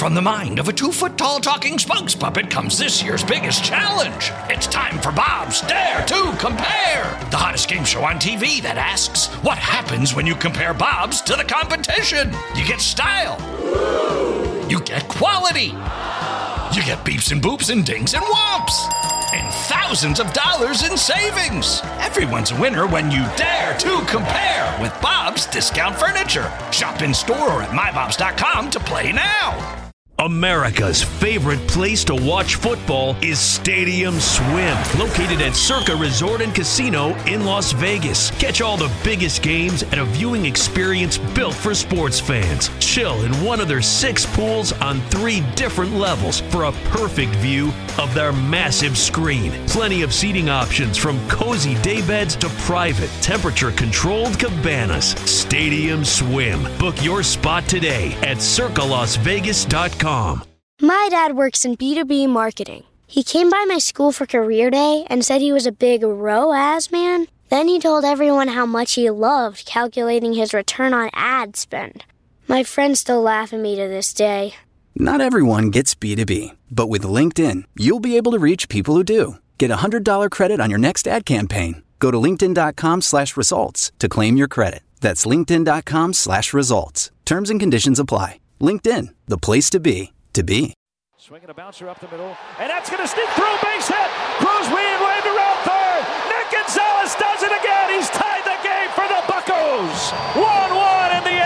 From the mind of a 2-foot-tall talking spokes puppet comes this year's biggest challenge. It's time for Bob's Dare to Compare, the hottest game show on TV that asks, what happens when you compare Bob's to the competition? You get style. You get quality. You get beeps and boops and dings and whomps. And thousands of dollars in savings. Everyone's a winner when you dare to compare with Bob's Discount Furniture. Shop in store or at mybobs.com to play now. America's favorite place to watch football is Stadium Swim, located at Circa Resort and Casino in Las Vegas. Catch all the biggest games at a viewing experience built for sports fans. Chill in one of their 6 pools on 3 different levels for a perfect view of their massive screen. Plenty of seating options from cozy daybeds to private, temperature-controlled cabanas. Stadium Swim. Book your spot today at circalasvegas.com. My dad works in B2B marketing. He came by my school for career day and said he was a big ROAS man. Then he told everyone how much he loved calculating his return on ad spend. My friends still laugh at me to this day. Not everyone gets B2B, but with LinkedIn, you'll be able to reach people who do. Get a $100 credit on your next ad campaign. Go to linkedin.com/results to claim your credit. That's linkedin.com/results. Terms and conditions apply. LinkedIn, the place to be, to be. Swinging a bouncer up the middle, and that's going to sneak through, base hit. Cruz waved around third. Nick Gonzalez does it again. He's tied the game for the Buccos. 1-1 in the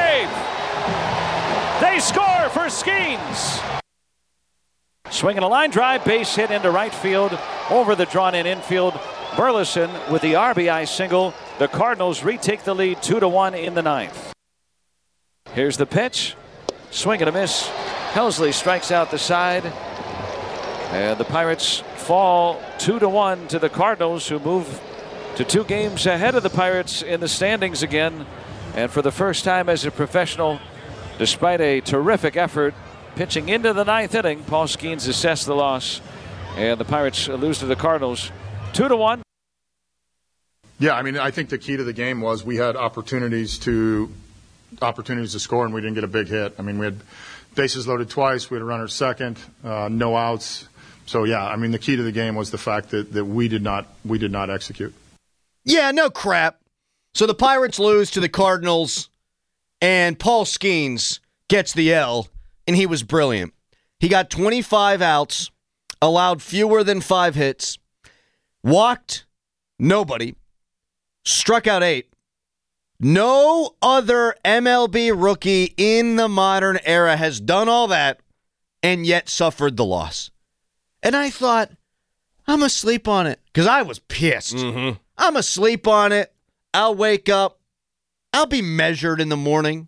8th. They score for Skeens. Swinging a line drive, base hit into right field, over the drawn-in infield. Burleson with the RBI single. The Cardinals retake the lead 2-1 in the 9th. Here's the pitch. Swing and a miss. Helsley strikes out the side. And the Pirates fall 2-1 to the Cardinals, who move to 2 games ahead of the Pirates in the standings again. And for the first time as a professional, despite a terrific effort, pitching into the 9th inning, Paul Skeens assessed the loss. And the Pirates lose to the Cardinals 2-1. Yeah, I mean, I think the key to the game was we had opportunities to score, and we didn't get a big hit. I mean, we had bases loaded twice. We had a runner second, no outs. So, yeah, I mean, the key to the game was the fact that we did not execute. Yeah, no crap. So the Pirates lose to the Cardinals, and Paul Skeens gets the L, and he was brilliant. He got 25 outs, allowed fewer than 5 hits, walked nobody, struck out 8. No other MLB rookie in the modern era has done all that and yet suffered the loss. And I thought, I'm asleep on it, because I was pissed. I'm asleep on it. I'll wake up. I'll be measured in the morning.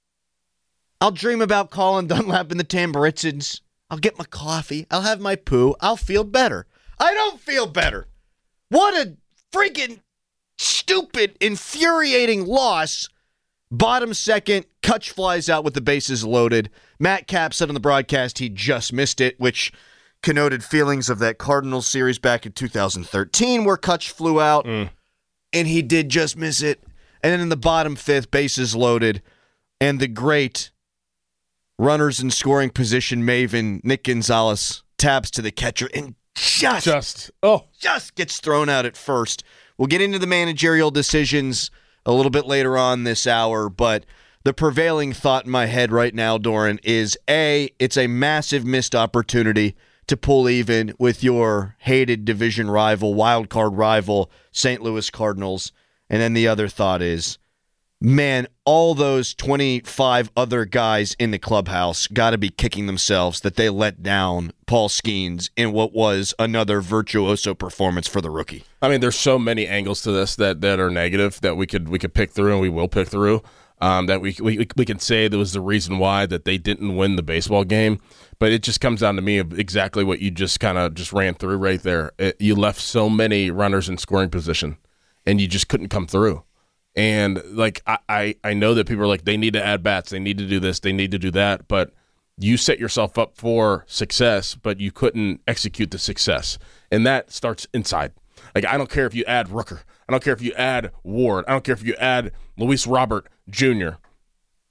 I'll dream about Colin Dunlap and the Tamburitzins. I'll get my coffee. I'll have my poo. I'll feel better. I don't feel better. What a freaking stupid, infuriating loss. Bottom second, Kutch flies out with the bases loaded. Matt Kapp said on the broadcast he just missed it, which connoted feelings of that Cardinals series back in 2013 where Kutch flew out, and he did just miss it. And then in the bottom 5th, bases loaded, and the great runners in scoring position maven Nick Gonzalez taps to the catcher and just gets thrown out at first. We'll get into the managerial decisions a little bit later on this hour, but the prevailing thought in my head right now, Doran, is A, it's a massive missed opportunity to pull even with your hated division rival, wild card rival, St. Louis Cardinals. And then the other thought is, man, all those 25 other guys in the clubhouse got to be kicking themselves that they let down Paul Skeens in what was another virtuoso performance for the rookie. I mean, there's so many angles to this that are negative that we could pick through, and we will pick through. That we can say that was the reason why that they didn't win the baseball game, but it just comes down to me of exactly what you just kind of just ran through right there. You left so many runners in scoring position, and you just couldn't come through. And like I know that people are like, they need to add bats, they need to do this, they need to do that, but you set yourself up for success, but you couldn't execute the success, and that starts inside. Like, I don't care if you add Rooker, I don't care if you add Ward, I don't care if you add Luis Robert Jr.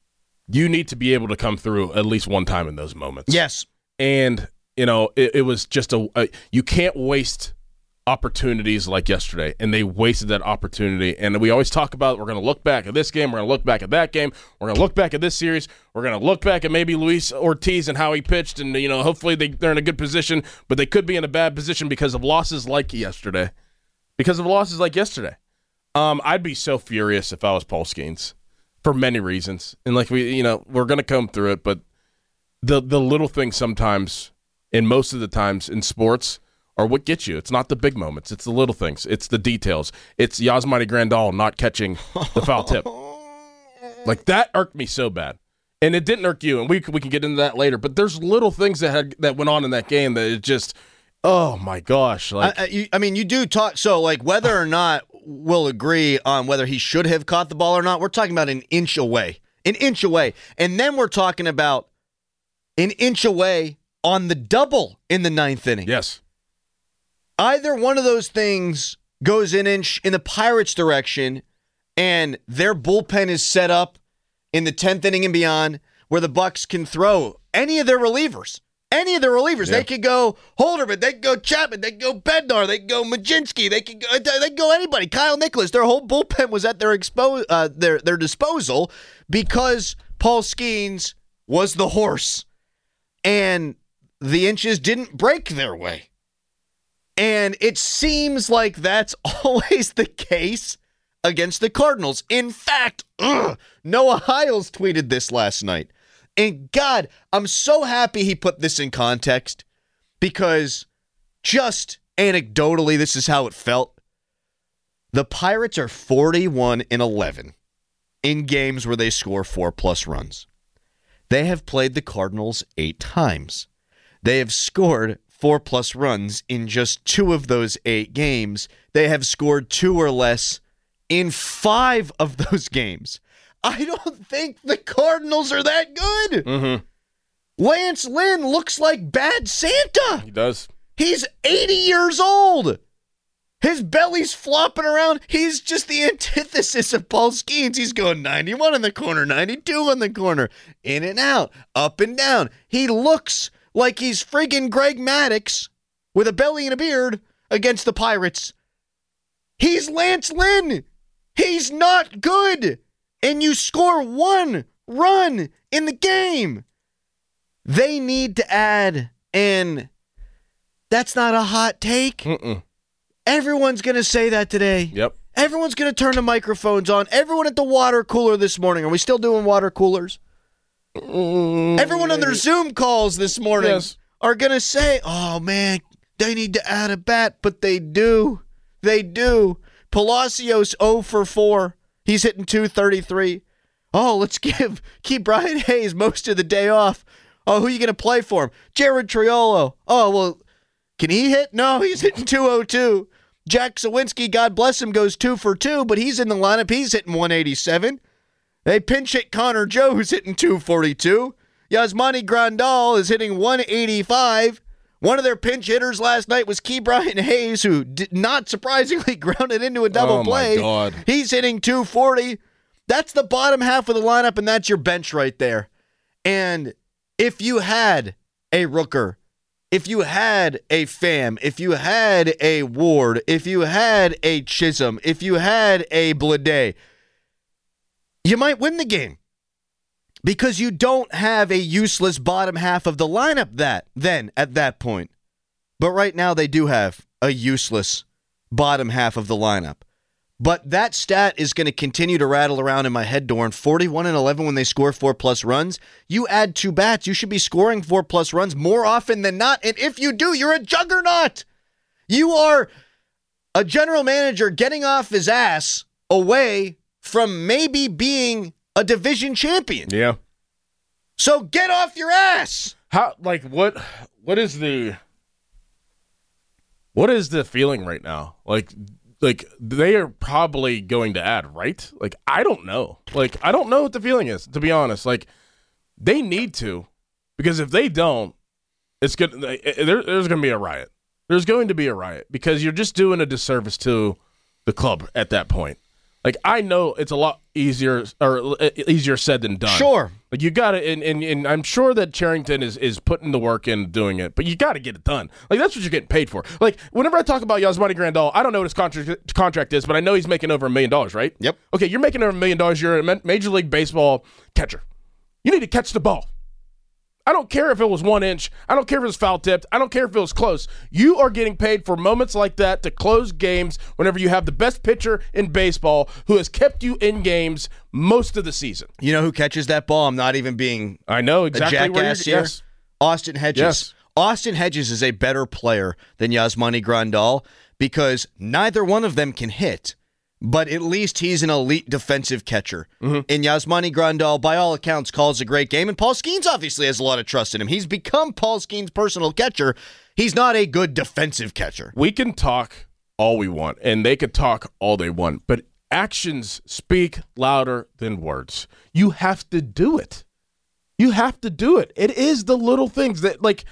you need to be able to come through at least one time in those moments. Yes. And, it was just you can't waste opportunities like yesterday, and they wasted that opportunity. And we always talk about we're going to look back at this game, we're going to look back at that game, we're going to look back at this series, we're going to look back at maybe Luis Ortiz and how he pitched, and hopefully they're in a good position, but they could be in a bad position because of losses like yesterday. I'd be so furious if I was Paul Skeens for many reasons, and we're going to come through it, but the little things sometimes, and most of the times in sports, are what gets you. It's not the big moments. It's the little things. It's the details. It's Yasmani Grandal not catching the foul tip. Like, that irked me so bad. And it didn't irk you, and we can get into that later. But there's little things that went on in that game that it just, oh, my gosh. You do talk, so, whether or not we'll agree on whether he should have caught the ball or not, we're talking about an inch away. An inch away. And then we're talking about an inch away on the double in the ninth inning. Yes. Either one of those things goes an inch in the Pirates' direction, and their bullpen is set up in the 10th inning and beyond where the Bucks can throw any of their relievers. Yeah. They could go Holderman, they could go Chapman, they could go Bednar, they could go Majinski, they could go anybody. Kyle Nicholas. Their whole bullpen was at their disposal because Paul Skeens was the horse, and the inches didn't break their way. And it seems like that's always the case against the Cardinals. In fact, Noah Hiles tweeted this last night. And God, I'm so happy he put this in context because just anecdotally, this is how it felt. The Pirates are 41-11 in games where they score 4+ runs. They have played the Cardinals 8 times. They have scored 4+ runs in just 2 of those 8 games. They have scored 2 or less in 5 of those games. I don't think the Cardinals are that good. Mm-hmm. Lance Lynn looks like Bad Santa. He does. He's 80 years old. His belly's flopping around. He's just the antithesis of Paul Skeens. He's going 91 in the corner, 92 in the corner, in and out, up and down. He looks like he's friggin' Greg Maddux with a belly and a beard against the Pirates. He's Lance Lynn. He's not good. And you score 1 run in the game. They need to add, and that's not a hot take. Mm-mm. Everyone's going to say that today. Yep. Everyone's going to turn the microphones on. Everyone at the water cooler this morning. Are we still doing water coolers? Everyone on their Zoom calls this morning are going to say, oh, man, they need to add a bat, but they do. They do. Palacios 0 for 4. He's hitting .233. Oh, let's give Brian Hayes most of the day off. Oh, who are you going to play for him? Jared Triolo. Oh, well, can he hit? No, he's hitting .202. Jack Sawinski, God bless him, goes 2 for 2, but he's in the lineup. He's hitting .187. They pinch hit Connor Joe, who's hitting .242. Yasmani Grandal is hitting .185. One of their pinch hitters last night was Brian Hayes, who did not surprisingly grounded into a double play. My God. He's hitting .240. That's the bottom half of the lineup, and that's your bench right there. And if you had a Rooker, if you had a Pham, if you had a Ward, if you had a Chisholm, if you had a Blade, you might win the game. Because you don't have a useless bottom half of the lineup at that point. But right now they do have a useless bottom half of the lineup. But that stat is going to continue to rattle around in my head, Dorn. 41-11 when they score 4+ runs. You add 2 bats, you should be scoring 4+ runs more often than not. And if you do, you're a juggernaut. You are a general manager getting off his ass away from maybe being a division champion. Yeah. So get off your ass. How, what is the feeling right now? Like they are probably going to add, right? I don't know. I don't know what the feeling is, to be honest. They need to, because if they don't, it's good. There's going to be a riot. There's going to be a riot because you're just doing a disservice to the club at that point. I know it's a lot easier said than done. Sure. Like, you got to, and I'm sure that Cherington is putting the work in doing it, but you got to get it done. Like, that's what you're getting paid for. Like, whenever I talk about Yasmani Grandal, I don't know what his contract is, but I know he's making over $1 million, right? Yep. Okay, you're making over $1 million. You're a Major League Baseball catcher. You need to catch the ball. I don't care if it was 1 inch. I don't care if it was foul tipped. I don't care if it was close. You are getting paid for moments like that to close games whenever you have the best pitcher in baseball who has kept you in games most of the season. You know who catches that ball? I'm not even being I know exactly a where jackass you're here. yes. Austin Hedges. Yes. Austin Hedges is a better player than Yasmani Grandal because neither one of them can hit. But at least he's an elite defensive catcher. And Yasmani Grandal, by all accounts, calls a great game. And Paul Skeens obviously has a lot of trust in him. He's become Paul Skeens' personal catcher. He's not a good defensive catcher. We can talk all we want, and they could talk all they want, but actions speak louder than words. You have to do it. You have to do it. It is the little things that, like,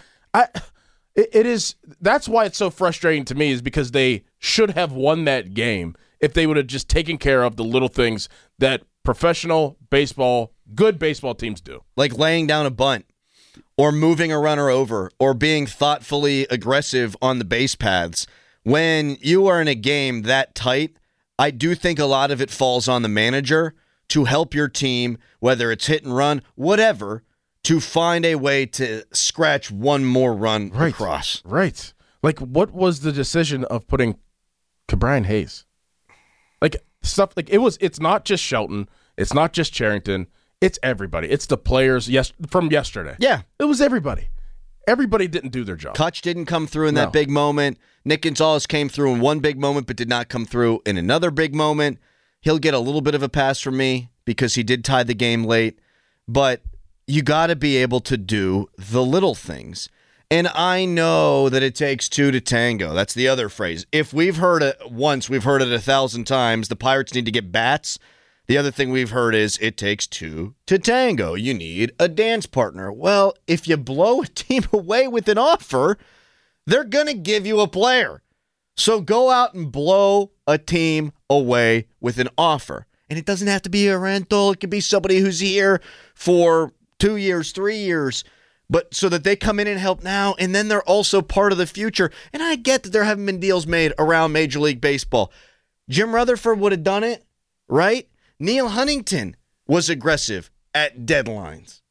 it is. That's why it's so frustrating to me, is because they should have won that game if they would have just taken care of the little things that professional baseball, good baseball teams do. Like laying down a bunt or moving a runner over or being thoughtfully aggressive on the base paths. When you are in a game that tight, I do think a lot of it falls on the manager to help your team, whether it's hit and run, whatever, to find a way to scratch one more run across. Right. Like, what was the decision of putting Ke'Bryan Hayes? Like, stuff like it's not just Shelton, it's not just Cherington, it's everybody. It's the players from yesterday. Yeah. It was everybody. Everybody didn't do their job. Kutch didn't come through in that big moment. Nick Gonzalez came through in one big moment but did not come through in another big moment. He'll get a little bit of a pass from me because he did tie the game late. But you got to be able to do the little things. And I know that it takes two to tango. That's the other phrase. If we've heard it once, we've heard it 1,000 times. The Pirates need to get bats. The other thing we've heard is it takes two to tango. You need a dance partner. Well, if you blow a team away with an offer, they're going to give you a player. So go out and blow a team away with an offer. And it doesn't have to be a rental. It could be somebody who's here for 2 years, 3 years. But so that they come in and help now, and then they're also part of the future. And I get that there haven't been deals made around Major League Baseball. Jim Rutherford would have done it, right? Neil Huntington was aggressive at deadlines.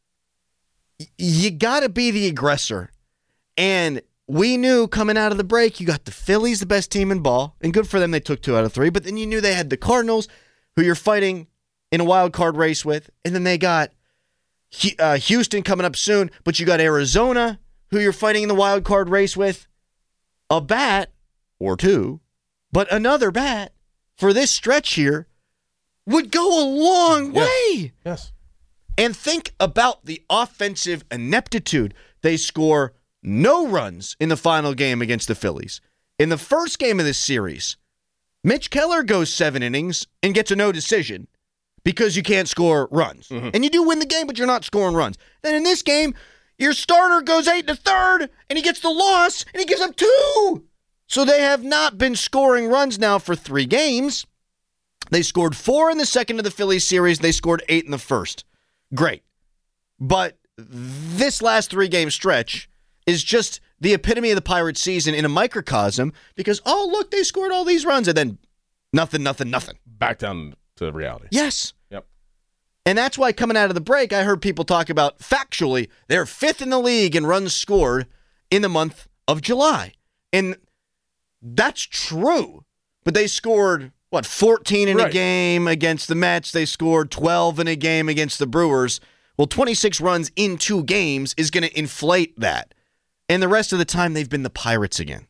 You got to be the aggressor. And we knew coming out of the break, you got the Phillies, the best team in ball, and good for them, they took 2 out of 3. But then you knew they had the Cardinals, who you're fighting in a wild card race with, and then they got Houston coming up soon, but you got Arizona, who you're fighting in the wild card race with. A bat or two, but another bat for this stretch here would go a long way. Yes. And think about the offensive ineptitude. They score no runs in the final game against the Phillies. In the first game of this series, Mitch Keller goes 7 innings and gets a no decision. Because you can't score runs. Mm-hmm. And you do win the game, but you're not scoring runs. Then in this game, your starter goes 8 1/3, and he gets the loss, and he gives up 2. So they have not been scoring runs now for 3 games. They scored 4 in the second of the Phillies series. They scored 8 in the first. Great. But this last 3-game stretch is just the epitome of the Pirates season in a microcosm because, oh, look, they scored all these runs, and then nothing. Back down to reality. Yes. Yep. And that's why coming out of the break, I heard people talk about factually, they're 5th in the league in runs scored in the month of July. And that's true. But they scored, 14 in a game against the Mets. They scored 12 in a game against the Brewers. Well, 26 runs in 2 games is going to inflate that. And the rest of the time, they've been the Pirates again.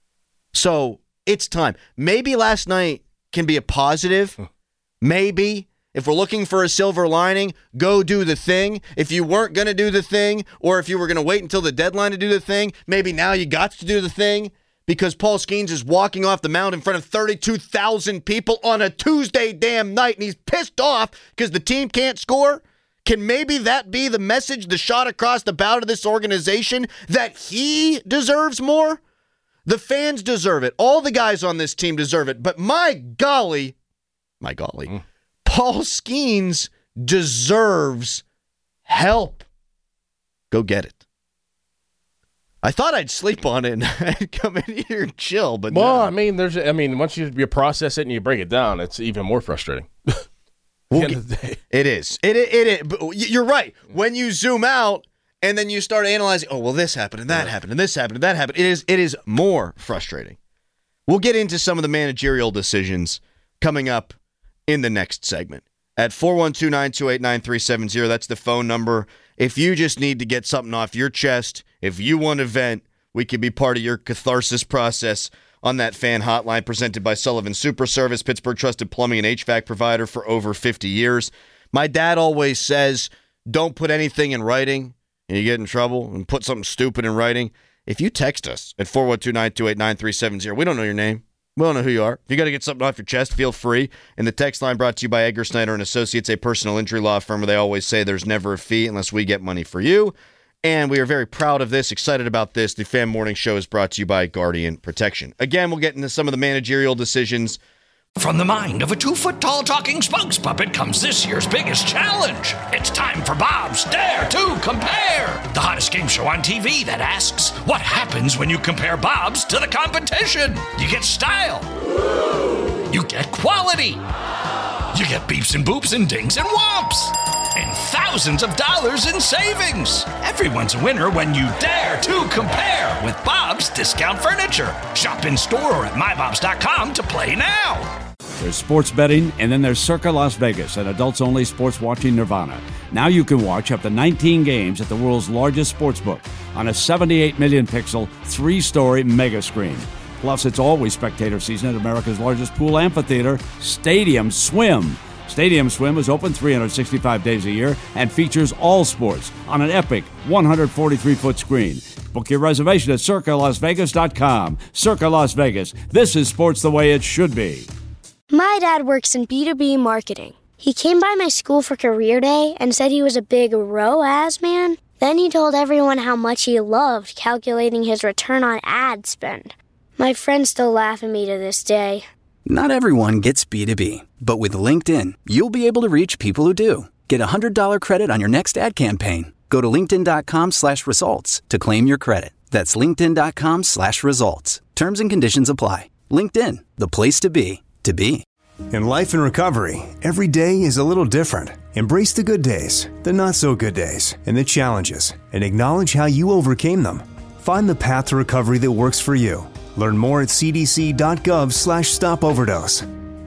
So it's time. Maybe last night can be a positive. Maybe. If we're looking for a silver lining, go do the thing. If you weren't going to do the thing, or if you were going to wait until the deadline to do the thing, maybe now you got to do the thing because Paul Skeens is walking off the mound in front of 32,000 people on a Tuesday damn night, and he's pissed off because the team can't score. Can maybe that be the message, the shot across the bow to this organization, that he deserves more? The fans deserve it. All the guys on this team deserve it. But my golly, Paul Skeens deserves Help. Go get it. I thought I'd sleep on it and I'd come in here and chill, but well, no. Once you process it and you break it down, it's even more frustrating. It is. It is. But you're right. When you zoom out and then you start analyzing, oh, well, this happened and that happened and this happened and that happened. It is more frustrating. We'll get into some of the managerial decisions coming up in the next segment. At 412-928-9370, that's the phone number. If you just need to get something off your chest, if you want to vent, we can be part of your catharsis process on that fan hotline presented by Sullivan Super Service, Pittsburgh trusted plumbing and HVAC provider for over 50 years. My dad always says, don't put anything in writing and you get in trouble, and put something stupid in writing. If you text us at 412-928-9370, we don't know your name. We don't know who you are. If you got to get something off your chest, feel free. And the text line brought to you by Edgar Snyder & Associates, a personal injury law firm where they always say there's never a fee unless we get money for you. And we are very proud of this, excited about this. The Fan Morning Show is brought to you by Guardian Protection. Again, we'll get into some of the managerial decisions. From the mind of a 2-foot-tall talking spokes puppet comes this year's biggest challenge. It's time for Bob's Dare to Compare, the hottest game show on TV that asks, what happens when you compare Bob's to the competition? You get style. You get quality. You get beeps and boops and dings and whomps. And thousands of dollars in savings. Everyone's a winner when you dare to compare with Bob's Discount Furniture. Shop in store or at mybobs.com to play now. There's sports betting, and then there's Circa Las Vegas, an adults-only sports watching nirvana. Now you can watch up to 19 games at the world's largest sportsbook on a 78 million pixel, 3-story mega screen. Plus, it's always spectator season at America's largest pool amphitheater, Stadium Swim. Stadium Swim is open 365 days a year and features all sports on an epic 143-foot screen. Book your reservation at CircaLasVegas.com. Circa Las Vegas. This is sports the way it should be. My dad works in B2B marketing. He came by my school for career day and said he was a big ROAS man. Then he told everyone how much he loved calculating his return on ad spend. My friends still laugh at me to this day. Not everyone gets B2B, but with LinkedIn, you'll be able to reach people who do. Get a $100 credit on your next ad campaign. Go to linkedin.com/results to claim your credit. That's linkedin.com/results. Terms and conditions apply. LinkedIn, the place to be, to be. In life and recovery, every day is a little different. Embrace the good days, the not so good days, and the challenges, and acknowledge how you overcame them. Find the path to recovery that works for you. Learn more at cdc.gov/stopoverdose.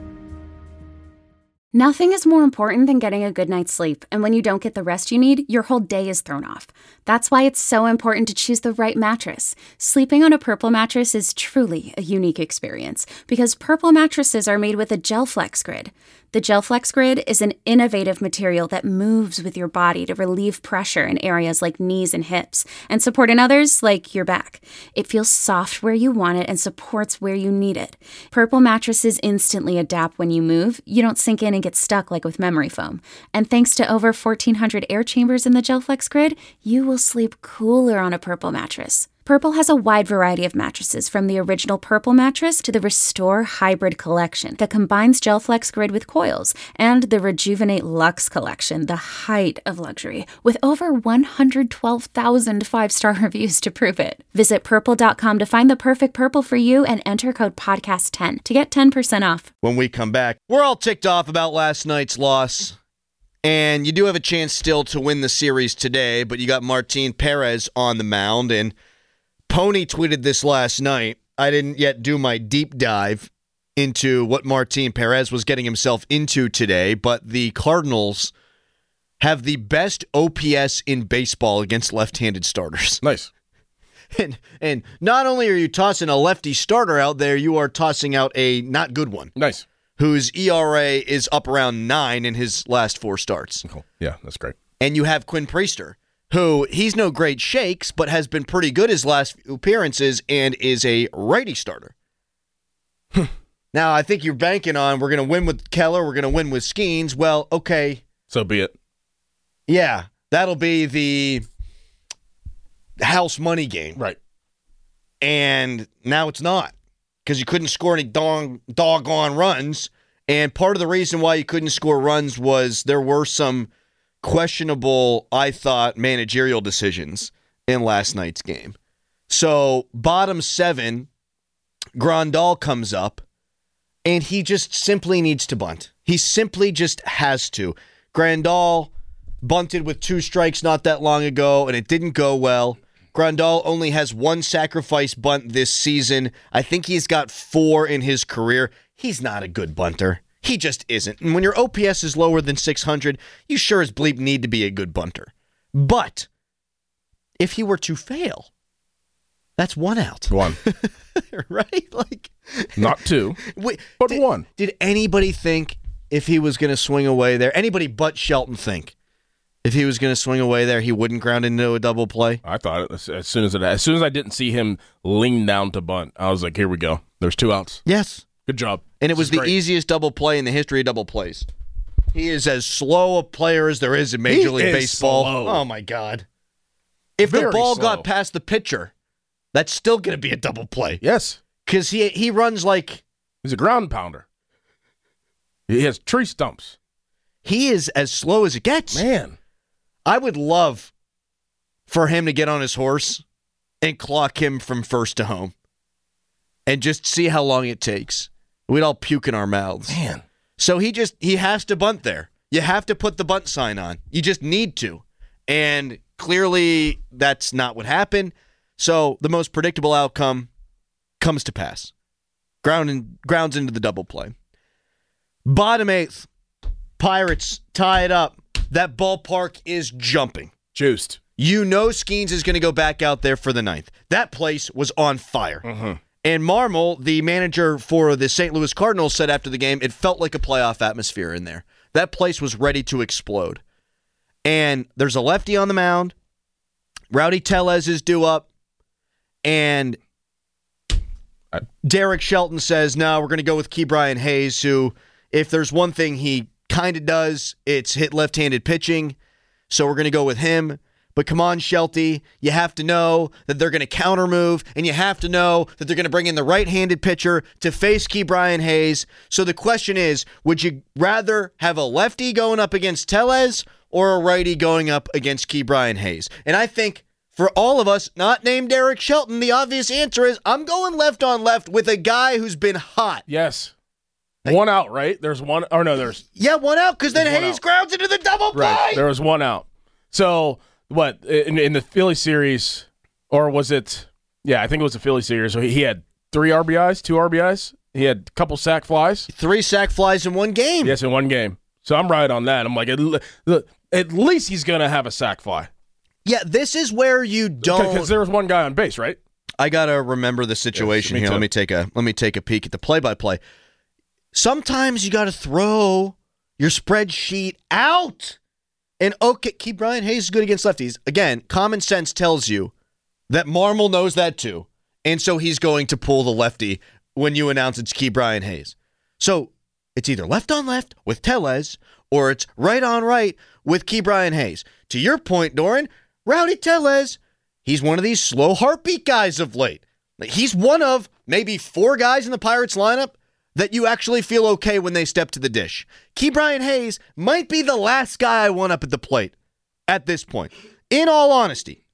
Nothing is more important than getting a good night's sleep, and when you don't get the rest you need, your whole day is thrown off. That's why it's so important to choose the right mattress. Sleeping on a Purple mattress is truly a unique experience, because Purple mattresses are made with a GelFlex Grid. The GelFlex Grid is an innovative material that moves with your body to relieve pressure in areas like knees and hips, and support in others like your back. It feels soft where you want it and supports where you need it. Purple mattresses instantly adapt when you move. You don't sink in and get stuck like with memory foam. And thanks to over 1,400 air chambers in the GelFlex Grid, you will sleep cooler on a Purple mattress. Purple has a wide variety of mattresses, from the original Purple mattress to the Restore Hybrid collection that combines GelFlex Grid with coils, and the Rejuvenate Luxe collection, the height of luxury, with over 112,000 five-star reviews to prove it. Visit purple.com to find the perfect Purple for you and enter code podcast10 to get 10% off. When we come back, we're all ticked off about last night's loss. And you do have a chance still to win the series today, but you got Martin Perez on the mound, and Pony tweeted this last night. I didn't yet do my deep dive into what Martin Perez was getting himself into today, but the Cardinals have the best OPS in baseball against left-handed starters. Nice. And not only are you tossing a lefty starter out there, you are tossing out a not good one. Nice. Whose ERA is up around 9 in his last 4 starts. Cool. Yeah, that's great. And you have Quinn Priester, who he's no great shakes, but has been pretty good his last few appearances and is a righty starter. Now, I think you're banking on we're going to win with Keller, we're going to win with Skeens. Well, okay. So be it. Yeah, that'll be the house money game. Right. And now it's not, because you couldn't score any doggone runs. And part of the reason why you couldn't score runs was there were some questionable, I thought, managerial decisions in last night's game. So, bottom 7, Grandal comes up, and he just simply needs to bunt. He simply just has to. Grandal bunted with 2 strikes not that long ago, and it didn't go well. Grandal only has 1 sacrifice bunt this season. I think he's got 4 in his career. He's not a good bunter. He just isn't. And when your OPS is lower than 600, you sure as bleep need to be a good bunter. But if he were to fail, that's 1 out. 1. Right? Like, not 2, but 1. Did anybody think if he was going to swing away there, anybody but Shelton think, if he was going to swing away there, he wouldn't ground into a double play? I thought it as soon as I didn't see him lean down to bunt, I was like, here we go. There's 2 outs. Yes. Good job. And it was the easiest double play in the history of double plays. He is as slow a player as there is in Major League Baseball. Slow. Oh, my God. If Very the ball slow. got past the pitcher, that's still going to be a double play. Yes. Because he runs like... He's a ground pounder. He has tree stumps. He is as slow as it gets. Man. I would love for him to get on his horse and clock him from first to home and just see how long it takes. We'd all puke in our mouths. Man. So he has to bunt there. You have to put the bunt sign on. You just need to. And clearly that's not what happened. So the most predictable outcome comes to pass. Grounds into the double play. Bottom 8th, Pirates tie it up. That ballpark is jumping. Juiced. You know Skeens is going to go back out there for the 9th. That place was on fire. Mm-hmm. And Marmol, the manager for the St. Louis Cardinals, said after the game, it felt like a playoff atmosphere in there. That place was ready to explode. And there's a lefty on the mound. Rowdy Tellez is due up. And Derek Shelton says, no, we're going to go with Ke'Bryan Hayes, who, if there's one thing he kind of does, it's hit left-handed pitching. So we're going to go with him. But come on, Shelty, you have to know that they're going to counter move, and you have to know that they're going to bring in the right-handed pitcher to face Ke'Bryan Hayes. So the question is, would you rather have a lefty going up against Tellez or a righty going up against Ke'Bryan Hayes? And I think for all of us, not named Derek Shelton, the obvious answer is I'm going left on left with a guy who's been hot. Yes. 1 out, right? There's 1. Or no, there's... Yeah, 1 out, because then Hayes grounds into the double play. Right. There was 1 out. So... What, in the Philly series, or was it, yeah, I think it was the Philly series, so he had 3 RBIs, 2 RBIs, he had a couple sack flies. 3 sack flies in one game. Yes, in one game. So I'm right on that. I'm like, at least he's going to have a sack fly. Yeah, this is where you don't... Because there was 1 guy on base, right? I got to remember the situation here. Let me take a peek at the play-by-play. Sometimes you got to throw your spreadsheet out. And okay, Ke'Bryan Hayes is good against lefties. Again, common sense tells you that Marmol knows that too. And so he's going to pull the lefty when you announce it's Ke'Bryan Hayes. So it's either left on left with Tellez or it's right on right with Ke'Bryan Hayes. To your point, Doran, Rowdy Tellez, he's one of these slow heartbeat guys of late. He's one of maybe 4 guys in the Pirates lineup that you actually feel okay when they step to the dish. Ke'Bryan Hayes might be the last guy I want up at the plate at this point, in all honesty.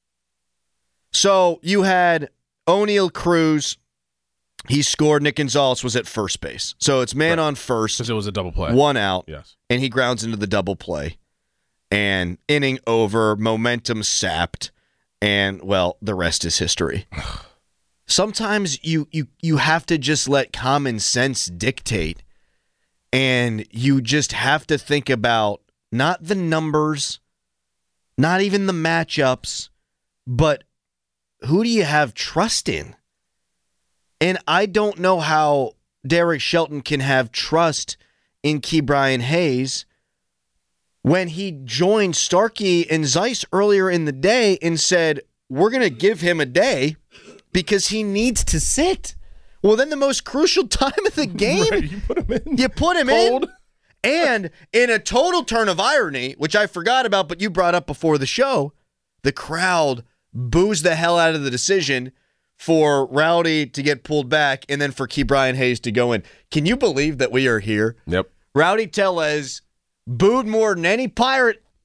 So you had O'Neill Cruz. He scored. Nick Gonzalez was at first base. So it's man on first. Because it was a double play. 1 out. Yes. And he grounds into the double play. And inning over, momentum sapped, and, well, the rest is history. Sometimes you have to just let common sense dictate, and you just have to think about not the numbers, not even the matchups, but who do you have trust in? And I don't know how Derek Shelton can have trust in Ke'Bryan Hayes when he joined Starkey and Zeiss earlier in the day and said, we're going to give him a day because he needs to sit. Well, then the most crucial time of the game, right, you put him in. And in a total turn of irony, which I forgot about, but you brought up before the show, the crowd boos the hell out of the decision for Rowdy to get pulled back and then for Ke'Bryan Hayes to go in. Can you believe that we are here? Yep. Rowdy Tellez booed more than any Pirate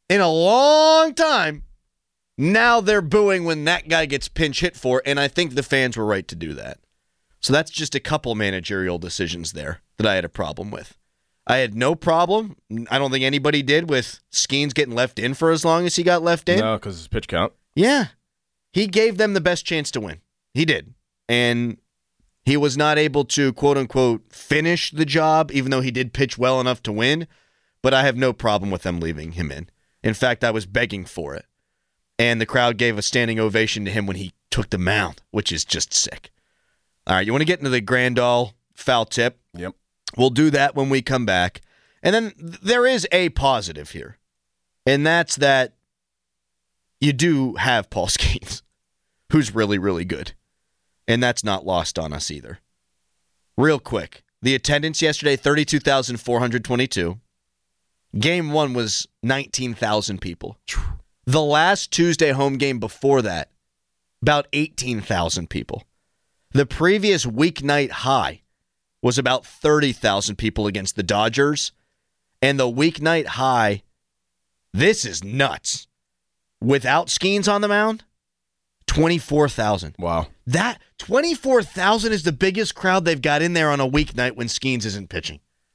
in a long time. Now they're booing when that guy gets pinch hit for, and I think the fans were right to do that. So that's just a couple managerial decisions there that I had a problem with. I had no problem, I don't think anybody did, with Skeens getting left in for as long as he got left in. No, because it's pitch count. Yeah. He gave them the best chance to win. He did. And he was not able to, quote-unquote, finish the job, even though he did pitch well enough to win. But I have no problem with them leaving him in. In fact, I was begging for it. And the crowd gave a standing ovation to him when he took the mound, which is just sick. All right, you want to get into the Grandal foul tip? Yep. We'll do that when we come back. And then there is a positive here, and that's that you do have Paul Skeens, who's really, really good. And that's not lost on us either. Real quick, the attendance yesterday, 32,422. Game 1 was 19,000 people. The last Tuesday home game before that, about 18,000 people. The previous weeknight high was about 30,000 people against the Dodgers. And the weeknight high, this is nuts. Without Skeens on the mound, 24,000. Wow. That 24,000 is the biggest crowd they've got in there on a weeknight when Skeens isn't pitching.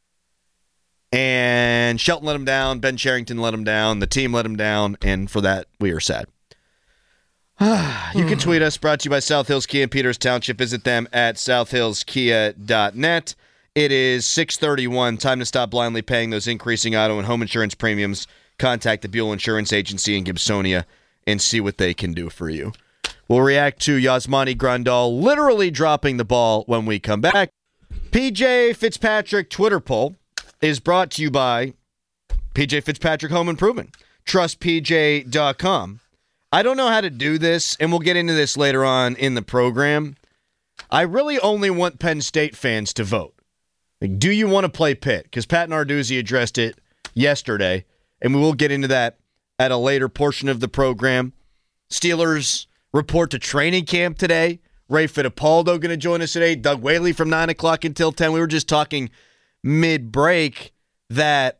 And Shelton let him down. Ben Cherington let him down. The team let him down. And for that, we are sad. You can tweet us. Brought to you by South Hills Kia in Peters Township. Visit them at southhillskia.net. It is 6:31. Time to stop blindly paying those increasing auto and home insurance premiums. Contact the Buell Insurance Agency in Gibsonia and see what they can do for you. We'll react to Yasmani Grandal literally dropping the ball when we come back. PJ Fitzpatrick Twitter poll is brought to you by PJ Fitzpatrick Home Improvement. TrustPJ.com. I don't know how to do this, and we'll get into this later on in the program. I really only want Penn State fans to vote. Like, do you want to play Pitt? Because Pat Narduzzi addressed it yesterday, and we will get into that at a later portion of the program. Steelers report to training camp today. Ray Fittipaldo going to join us today. Doug Whaley from 9 o'clock until 10. We were just talking mid-break that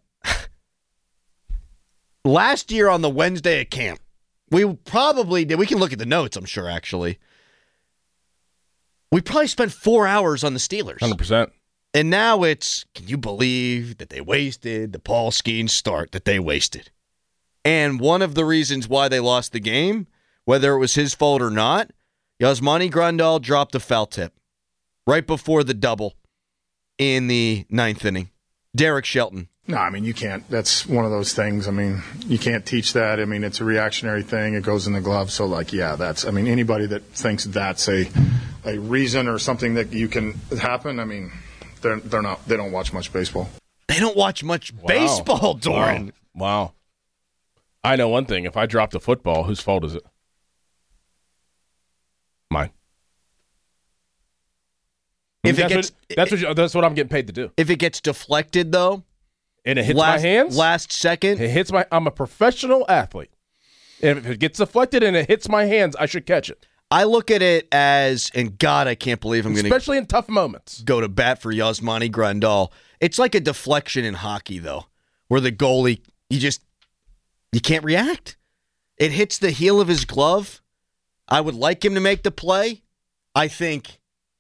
last year on the Wednesday at camp, we probably did. We can look at the notes, I'm sure, actually. We probably spent 4 hours on the Steelers. 100%. And now it's, can you believe that they wasted the Paul Skeens start that they wasted? And one of the reasons why they lost the game, whether it was his fault or not, Yasmani Grandal dropped a foul tip right before the double in the 9th inning. Derek Shelton. No, I mean, you can't. That's one of those things. I mean, you can't teach that. I mean, it's a reactionary thing. It goes in the glove. So, like, yeah, that's, I mean, anybody that thinks that's a reason or something that you can happen, I mean, they're not, they don't watch much baseball. They don't watch much baseball, Doran. Wow. I know one thing. If I drop the football, whose fault is it? Mine. If that's what I'm getting paid to do. If it gets deflected, though, and it hits my hands, last second, it hits my. I'm a professional athlete. And if it gets deflected and it hits my hands, I should catch it. I look at it as, and God, I can't believe I'm going to, especially in tough moments, go to bat for Yasmani Grandal. It's like a deflection in hockey, though, where the goalie, you can't react. It hits the heel of his glove. I would like him to make the play. I think,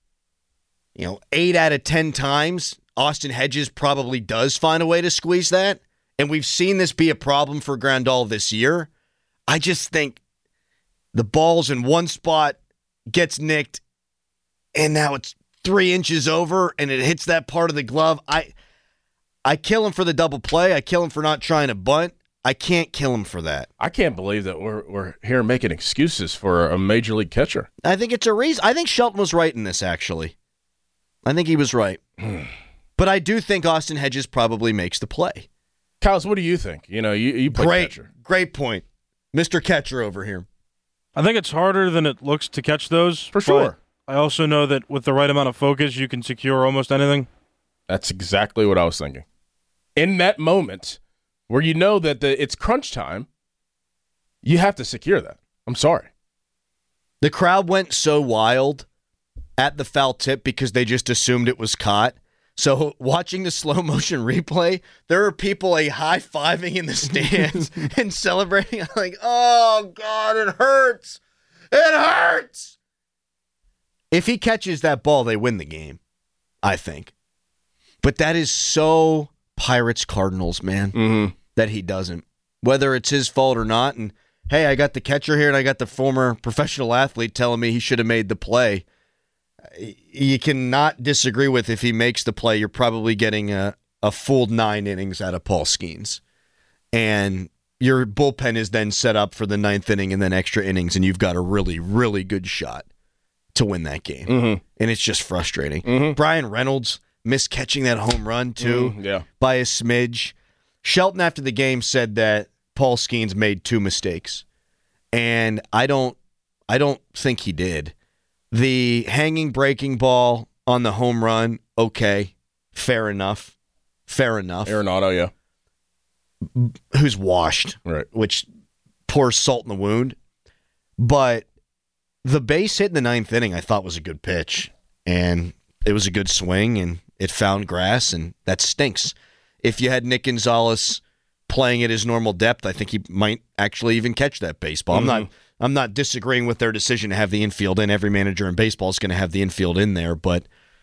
8 out of 10 times, Austin Hedges probably does find a way to squeeze that. And we've seen this be a problem for Grandal this year. I just think the ball's in one spot, gets nicked, and now it's 3 inches over, and it hits that part of the glove. I kill him for the double play. I kill him for not trying to bunt. I can't kill him for that. I can't believe that we're here making excuses for a major league catcher. I think it's a reason. I think Shelton was right in this, actually. I think he was right. But I do think Austin Hedges probably makes the play. Kyles, what do you think? You play catcher. Great point. Mr. Catcher over here. I think it's harder than it looks to catch those. For sure. I also know that with the right amount of focus, you can secure almost anything. That's exactly what I was thinking. In that moment where you know that it's crunch time, you have to secure that. I'm sorry. The crowd went so wild at the foul tip because they just assumed it was caught So watching the slow motion replay, there are people high-fiving in the stands and celebrating. I'm like, oh, God, it hurts. It hurts. If he catches that ball, they win the game, I think. But that is so Pirates-Cardinals, man, that he doesn't. Whether it's his fault or not, and hey, I got the catcher here and I got the former professional athlete telling me he should have made the play. You cannot disagree with if he makes the play, you're probably getting a full 9 innings out of Paul Skeens. And your bullpen is then set up for the 9th inning and then extra innings, and you've got a really, really good shot to win that game. And it's just frustrating. Brian Reynolds missed catching that home run, too, by a smidge. Shelton, after the game, said that Paul Skeens made 2 mistakes. And I don't think he did. The hanging breaking ball on the home run, okay, fair enough. Arenado, yeah. Who's washed, right? Which pours salt in the wound. But the base hit in the 9th inning I thought was a good pitch. And it was a good swing, and it found grass, and that stinks. If you had Nick Gonzalez playing at his normal depth, I think he might actually even catch that baseball. I'm not disagreeing with their decision to have the infield in. Every manager in baseball is going to have the infield in there, but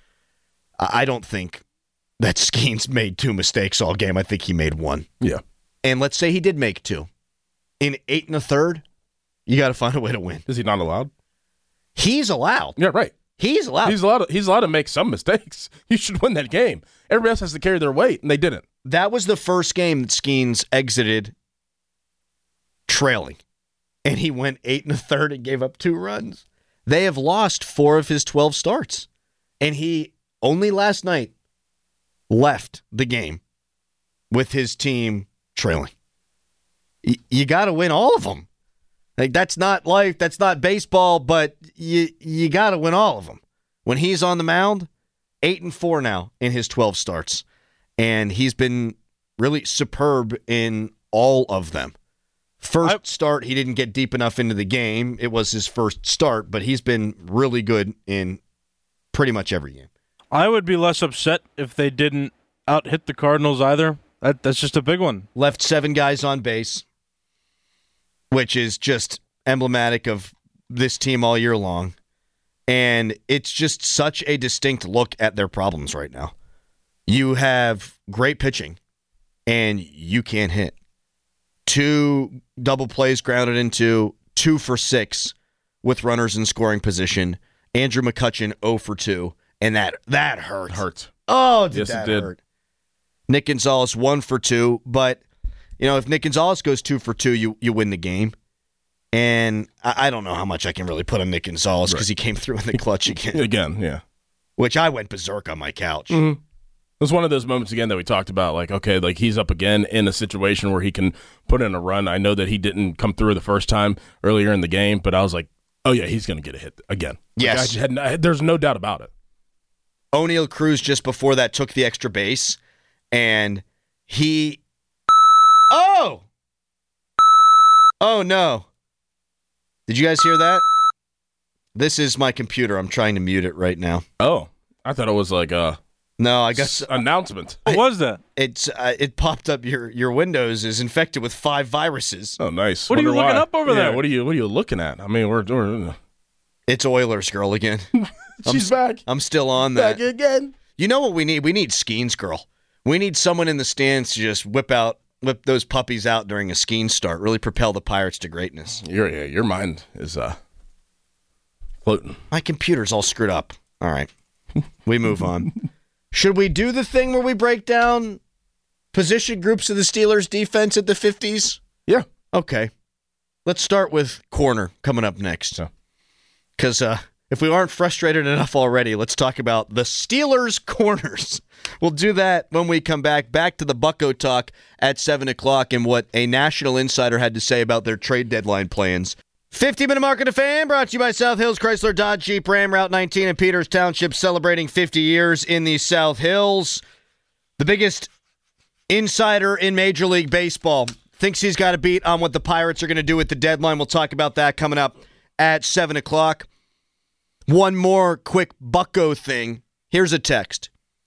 I don't think that Skeens made 2 mistakes all game. I think he made 1. Yeah. And let's say he did make 2. In 8 1/3, you got to find a way to win. Is he not allowed? He's allowed. Yeah, right. He's allowed. He's allowed to make some mistakes. You should win that game. Everybody else has to carry their weight, and they didn't. That was the first game that Skeens exited trailing. And he went 8 1/3 and gave up 2 runs. They have lost 4 of his 12 starts. And he only last night left the game with his team trailing. You got to win all of them. Like, that's not life, that's not baseball, but you got to win all of them. When he's on the mound, 8-4 now in his 12 starts. And he's been really superb in all of them. First start, he didn't get deep enough into the game. It was his first start, but he's been really good in pretty much every game. I would be less upset if they didn't out-hit the Cardinals either. That's just a big one. Left 7 guys on base, which is just emblematic of this team all year long. And it's just such a distinct look at their problems right now. You have great pitching, and you can't hit. 2 double plays grounded into, 2 for 6 with runners in scoring position. Andrew McCutchen 0 for 2, and that hurt. Hurt. Oh, did that hurt? Nick Gonzalez 1 for 2, but if Nick Gonzalez goes 2 for 2, you win the game. And I don't know how much I can really put on Nick Gonzalez because he came through in the clutch again. Again, yeah. Which I went berserk on my couch. It was one of those moments again that we talked about, like he's up again in a situation where he can put in a run. I know that he didn't come through the first time earlier in the game, but I was like, oh yeah, he's going to get a hit again. Yes. There's no doubt about it. O'Neal Cruz just before that took the extra base, and he... Oh no. Did you guys hear that? This is my computer. I'm trying to mute it right now. Oh, I thought it was like a... No, I guess announcement. What was that? It popped up. Your Windows is infected with 5 viruses. Oh, nice. What are you looking up over there? What are you looking at? I mean, we're It's Oilers girl again. She's back. I'm still on that. Back again. You know what we need? We need Skeens girl. We need someone in the stands to just whip those puppies out during a Skeens start. Really propel the Pirates to greatness. Your mind is floating. My computer's all screwed up. All right, we move on. Should we do the thing where we break down position groups of the Steelers' defense at the 50s? Yeah. Okay. Let's start with corner coming up next. Because if we aren't frustrated enough already, let's talk about the Steelers' corners. We'll do that when we come back. Back to the Bucko talk at 7 o'clock and what a national insider had to say about their trade deadline plans. 50-minute Market of Fame brought to you by South Hills Chrysler Dodge Jeep Ram Route 19 in Peters Township, celebrating 50 years in the South Hills. The biggest insider in Major League Baseball thinks he's got a beat on what the Pirates are going to do at the deadline. We'll talk about that coming up at 7 o'clock. One more quick Bucko thing. Here's a text.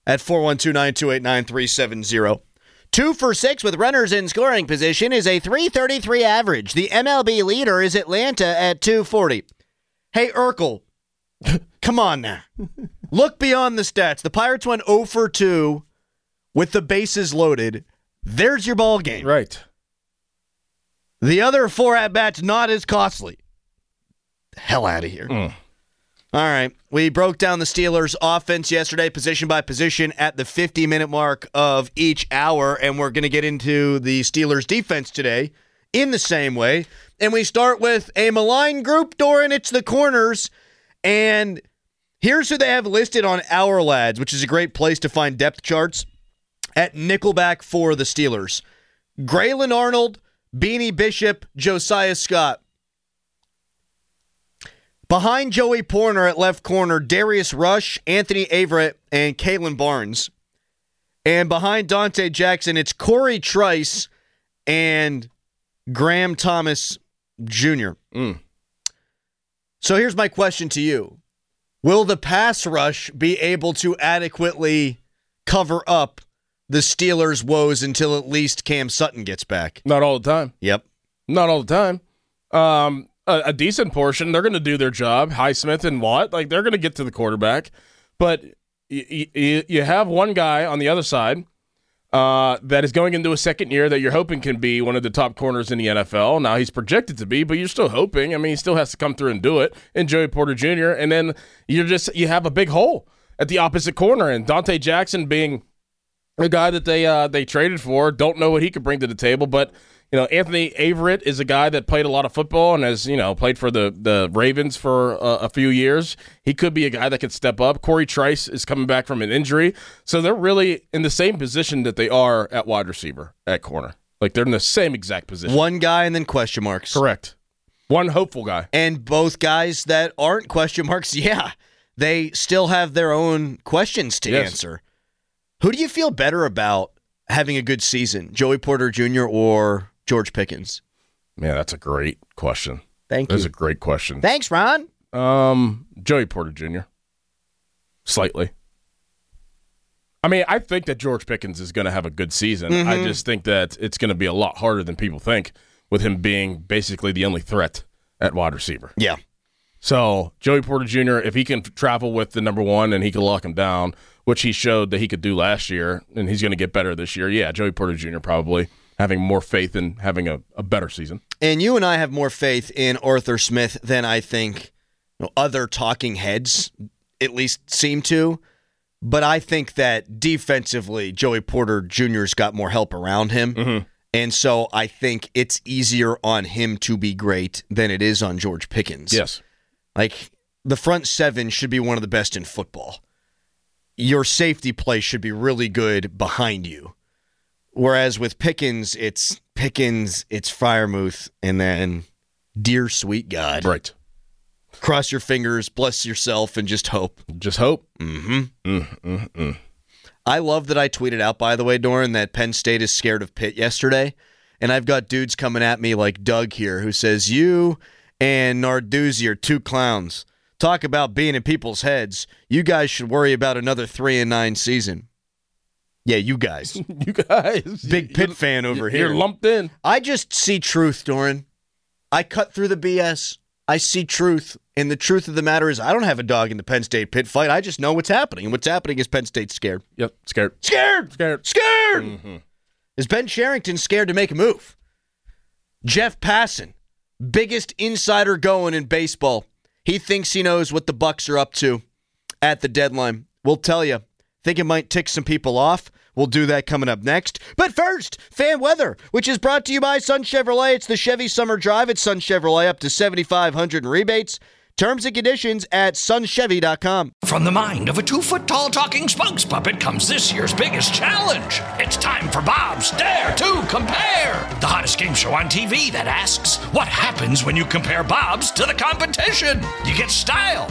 at 412-928-9370. 2 for 6 with runners in scoring position is a .333 average. The MLB leader is Atlanta at .240. Hey, Urkel, come on now. Look beyond the stats. The Pirates went 0 for 2 with the bases loaded. There's your ball game. Right. The other 4 at-bats not as costly. The hell out of here. All right. We broke down the Steelers' offense yesterday, position by position, at the 50-minute mark of each hour, and we're going to get into the Steelers' defense today in the same way. And we start with a maligned group, Doran. It's the corners. And here's who they have listed on Our Lads, which is a great place to find depth charts, at nickelback for the Steelers. Graylin Arnold, Beanie Bishop, Josiah Scott. Behind Joey Porter at left corner, Darius Rush, Anthony Averett, and Kalen Barnes. And behind Dante Jackson, it's Corey Trice and Graham Thomas Jr. So here's my question to you. Will the pass rush be able to adequately cover up the Steelers' woes until at least Cam Sutton gets back? Not all the time. Yep. Not all the time. A decent portion, they're going to do their job. Highsmith and Watt, like they're going to get to the quarterback. But you have one guy on the other side that is going into a second year that you're hoping can be one of the top corners in the NFL. Now, he's projected to be, but you're still hoping. I mean, he still has to come through and do it. And Joey Porter Jr., and then you have a big hole at the opposite corner. And Dante Jackson being a guy that they traded for, don't know what he could bring to the table, but Anthony Averett is a guy that played a lot of football and has, played for the Ravens for a few years. He could be a guy that could step up. Corey Trice is coming back from an injury. So they're really in the same position that they are at wide receiver, at corner. Like they're in the same exact position. One guy and then question marks. Correct. One hopeful guy. And both guys that aren't question marks, they still have their own questions to answer. Who do you feel better about having a good season, Joey Porter Jr. or George Pickens? Man, that's a great question. Thank you. That's a great question. Thanks, Ron. Joey Porter Jr. Slightly. I mean, I think that George Pickens is going to have a good season. Mm-hmm. I just think that it's going to be a lot harder than people think with him being basically the only threat at wide receiver. Yeah. So, Joey Porter Jr., if he can travel with the number one and he can lock him down, which he showed that he could do last year, and he's going to get better this year, Joey Porter Jr. probably having more faith in having a better season. And you and I have more faith in Arthur Smith than I think other talking heads at least seem to. But I think that defensively, Joey Porter Jr.'s got more help around him. Mm-hmm. And so I think it's easier on him to be great than it is on George Pickens. Yes. Like, the front seven should be one of the best in football. Your safety play should be really good behind you. Whereas with Pickens, it's Freiermuth, and then, dear sweet God. Right. Cross your fingers, bless yourself, and just hope. Just hope. Mm-hmm. I love that I tweeted out, by the way, Doran, that Penn State is scared of Pitt yesterday. And I've got dudes coming at me like Doug here who says, you and Narduzzi are two clowns. Talk about being in people's heads. You guys should worry about another 3-9 season. Yeah, you guys. You guys. Big Pitt fan over here. You're lumped in. I just see truth, Doran. I cut through the BS. I see truth. And the truth of the matter is I don't have a dog in the Penn State Pitt fight. I just know what's happening. And what's happening is Penn State's scared. Yep, scared. Scared! Scared. Scared! Mm-hmm. Is Ben Sherrington scared to make a move? Jeff Passan, biggest insider going in baseball. He thinks he knows what the Bucs are up to at the deadline. We'll tell you. Think it might tick some people off? We'll do that coming up next. But first, fan weather, which is brought to you by Sun Chevrolet. It's the Chevy Summer Drive at Sun Chevrolet, up to $7,500 in rebates. Terms and conditions at sunchevy.com. From the mind of a 2-foot-tall talking spokes puppet comes this year's biggest challenge. It's time for Bob's Dare to Compare, the hottest game show on TV that asks, what happens when you compare Bob's to the competition? You get style.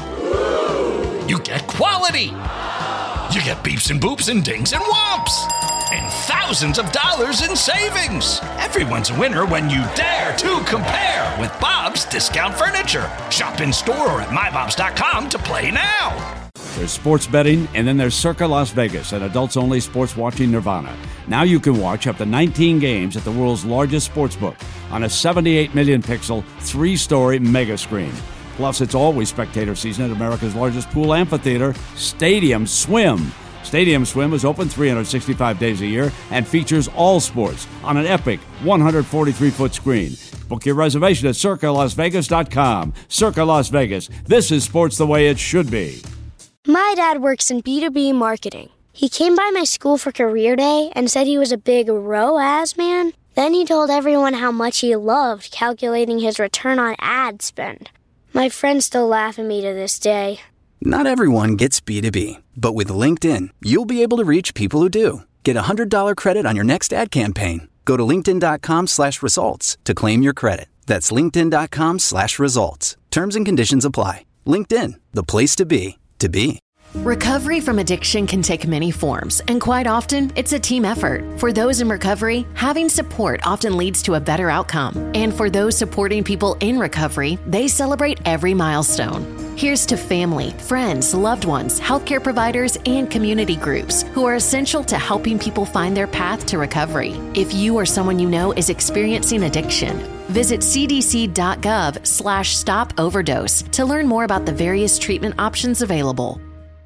You get quality. You get beeps and boops and dings and whomps. And thousands of dollars in savings. Everyone's a winner when you dare to compare with Bob's Discount Furniture. Shop in store or at mybobs.com to play now. There's sports betting, and then there's Circa Las Vegas, an adults-only sports watching nirvana. Now you can watch up to 19 games at the world's largest sportsbook on a 78 million pixel, 3-story mega screen. Plus, it's always spectator season at America's largest pool amphitheater, Stadium Swim. Stadium Swim is open 365 days a year and features all sports on an epic 143-foot screen. Book your reservation at CircaLasVegas.com. Circa Las Vegas. This is sports the way it should be. My dad works in B2B marketing. He came by my school for career day and said he was a big ROAS man. Then he told everyone how much he loved calculating his return on ad spend. My friends still laugh at me to this day. Not everyone gets B2B, but with LinkedIn, you'll be able to reach people who do. Get a $100 credit on your next ad campaign. Go to linkedin.com/results to claim your credit. That's linkedin.com/results. Terms and conditions apply. LinkedIn, the place to be, to be. Recovery from addiction can take many forms, and quite often, it's a team effort. For those in recovery, having support often leads to a better outcome. And for those supporting people in recovery, they celebrate every milestone. Here's to family, friends, loved ones, healthcare providers, and community groups who are essential to helping people find their path to recovery. If you or someone you know is experiencing addiction, visit cdc.gov/stop-overdose to learn more about the various treatment options available.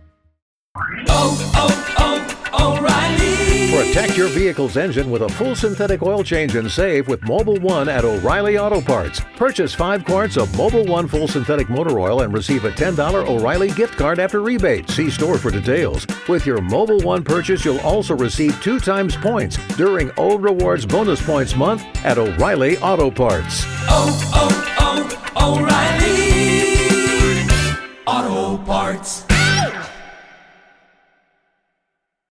O'Reilly. Protect your vehicle's engine with a full synthetic oil change and save with Mobil 1 at O'Reilly Auto Parts. Purchase 5 quarts of Mobil 1 full synthetic motor oil and receive a $10 O'Reilly gift card after rebate. See store for details. With your Mobil 1 purchase, you'll also receive 2 times points during O Rewards Bonus Points Month at O'Reilly Auto Parts. O'Reilly Auto Parts.